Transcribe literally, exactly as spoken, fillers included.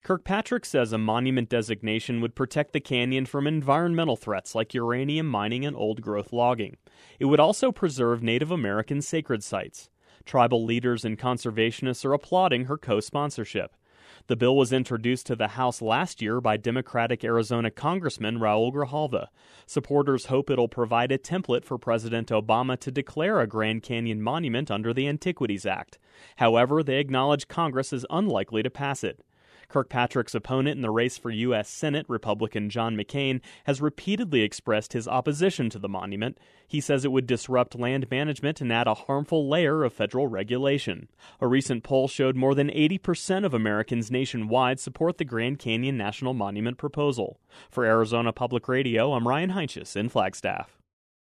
Kirkpatrick says a monument designation would protect the canyon from environmental threats like uranium mining and old-growth logging. It would also preserve Native American sacred sites. Tribal leaders and conservationists are applauding her co-sponsorship. The bill was introduced to the House last year by Democratic Arizona Congressman Raul Grijalva. Supporters hope it'll provide a template for President Obama to declare a Grand Canyon monument under the Antiquities Act. However, they acknowledge Congress is unlikely to pass it. Kirkpatrick's opponent in the race for U S Senate, Republican John McCain, has repeatedly expressed his opposition to the monument. He says it would disrupt land management and add a harmful layer of federal regulation. A recent poll showed more than eighty percent of Americans nationwide support the Grand Canyon National Monument proposal. For Arizona Public Radio, I'm Ryan Heinches in Flagstaff.